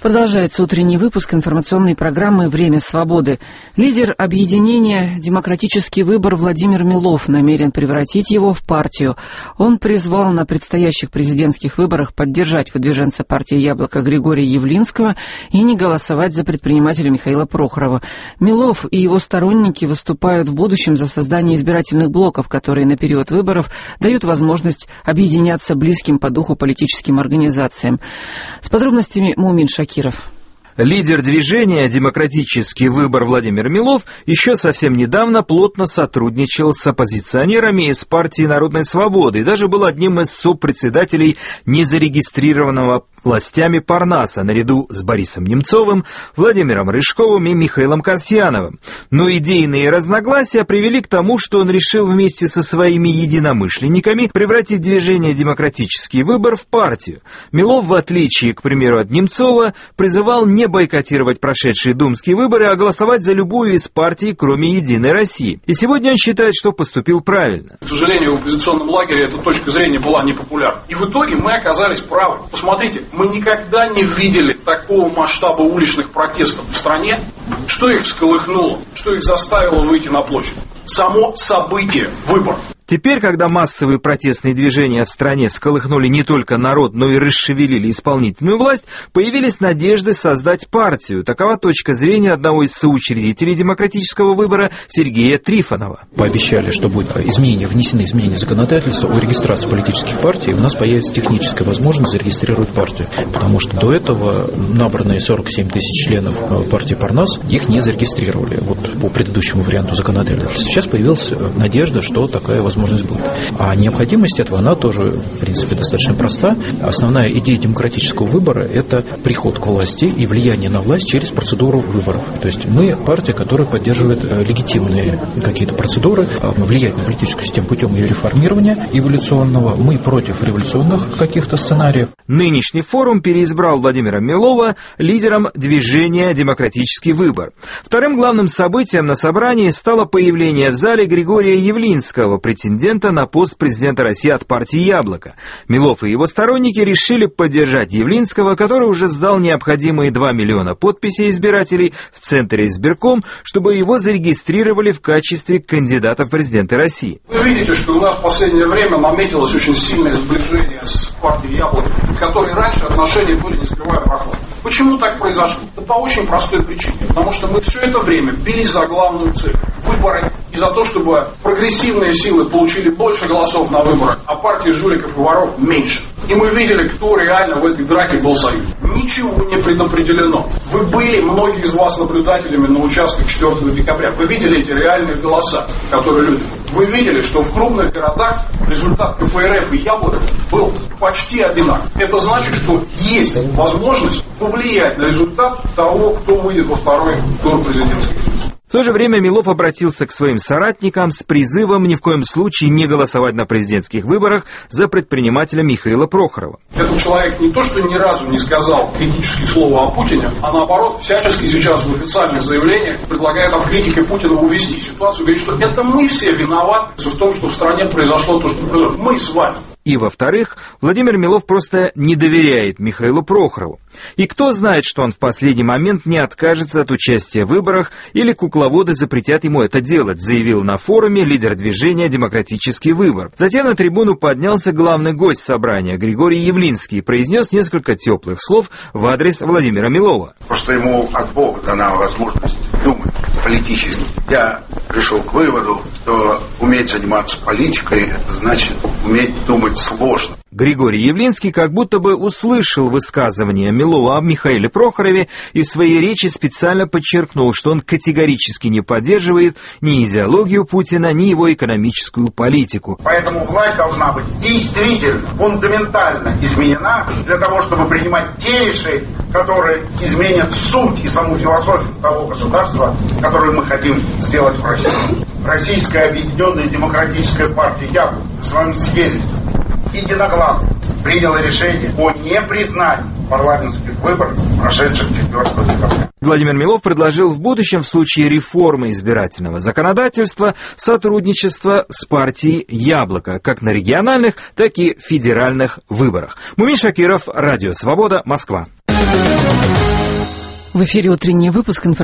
Продолжается утренний выпуск информационной программы «Время свободы». Лидер объединения «Демократический выбор» Владимир Милов намерен превратить его в партию. Он призвал на предстоящих президентских выборах поддержать выдвиженца партии «Яблоко» Григория Явлинского и не голосовать за предпринимателя Михаила Прохорова. Милов и его сторонники выступают в будущем за создание избирательных блоков, которые на период выборов дают возможность объединяться близким по духу политическим организациям. С подробностями Мумин Шакиров. Лидер движения «Демократический выбор» Владимир Милов еще совсем недавно плотно сотрудничал с оппозиционерами из партии «Народной свободы» и даже был одним из сопредседателей незарегистрированного властями Парнаса наряду с Борисом Немцовым, Владимиром Рыжковым и Михаилом Касьяновым. Но идейные разногласия привели к тому, что он решил вместе со своими единомышленниками превратить движение «Демократический выбор» в партию. Милов, в отличие, к примеру, от Немцова, призывал не бойкотировать прошедшие думские выборы, а голосовать за любую из партий, кроме «Единой России». И сегодня он считает, что поступил правильно. К сожалению, в оппозиционном лагере эта точка зрения была непопулярна. И в итоге мы оказались правы. Посмотрите, мы никогда не видели такого масштаба уличных протестов в стране. Что их всколыхнуло? Что их заставило выйти на площадь? Само событие выборов. Теперь, когда массовые протестные движения в стране всколыхнули не только народ, но и расшевелили исполнительную власть, появились надежды создать партию. Такова точка зрения одного из соучредителей демократического выбора Сергея Трифонова. Пообещали, что будут внесены изменения законодательства о регистрации политических партий, у нас появится техническая возможность зарегистрировать партию. Потому что до этого набранные 47 тысяч членов партии Парнас их не зарегистрировали по предыдущему варианту законодательства. Сейчас появилась надежда, что такая возможность будет. А необходимость этого, она тоже, в принципе, достаточно проста. Основная идея демократического выбора – это приход к власти и влияние на власть через процедуру выборов. То есть мы партия, которая поддерживает легитимные какие-то процедуры, влияет на политическую систему путем ее реформирования эволюционного. Мы против революционных каких-то сценариев. Нынешний форум переизбрал Владимира Милова лидером движения «Демократический выбор». Вторым главным событием на собрании стало появление в зале Григория Явлинского, претендента на пост президента России от партии «Яблоко». Милов и его сторонники решили поддержать Явлинского, который уже сдал необходимые 2 миллиона подписей избирателей в Центре избирком, чтобы его зарегистрировали в качестве кандидата в президенты России. Вы видите, что у нас в последнее время наметилось очень сильное сближение с партией «Яблоко», в которой раньше отношения были, не скрывая, прохладными. Почему так произошло? Да по очень простой причине. Потому что мы все это время бились за главную цель – выборы, и за то, чтобы прогрессивные силы получили больше голосов на выборах, а партии жуликов и воров меньше. И мы видели, кто реально в этой драке был союз. Ничего не предопределено. Вы были, многие из вас, наблюдателями на участках 4 декабря. Вы видели эти реальные голоса, которые люди. Вы видели, что в крупных городах результат КПРФ и «Яблоко» был почти одинаков. Это значит, что есть возможность повлиять на результат того, кто выйдет во второй тур президентских. В то же время Милов обратился к своим соратникам с призывом ни в коем случае не голосовать на президентских выборах за предпринимателя Михаила Прохорова. Этот человек не то, что ни разу не сказал критические слова о Путине, а наоборот, всячески сейчас в официальных заявлениях предлагает от критики Путина увести ситуацию, говорит, что это мы все виноваты в том, что в стране произошло то, что произошло. Мы с вами. И, во-вторых, Владимир Милов просто не доверяет Михаилу Прохорову. И кто знает, что он в последний момент не откажется от участия в выборах или кукловоды запретят ему это делать, заявил на форуме лидер движения «Демократический выбор». Затем на трибуну поднялся главный гость собрания Григорий Явлинский и произнес несколько теплых слов в адрес Владимира Милова. Просто ему от Бога дана возможность думать политически. Я пришел к выводу, что уметь заниматься политикой, это значит уметь думать сложно. Григорий Явлинский как будто бы услышал высказывание Милова о Михаиле Прохорове и в своей речи специально подчеркнул, что он категорически не поддерживает ни идеологию Путина, ни его экономическую политику. Поэтому власть должна быть действительно фундаментально изменена для того, чтобы принимать те решения, которые изменят суть и саму философию того государства, которое мы хотим сделать в России. Российская объединенная демократическая партия «Яблоко» в своем съезде единогласно приняла решение о непризнании парламентских выборов, прошедших 4 декабря. Владимир Милов предложил в будущем в случае реформы избирательного законодательства сотрудничество с партией «Яблоко» как на региональных, так и федеральных выборах. Мумин Шакиров, Радио Свобода, Москва. В эфире утренний выпуск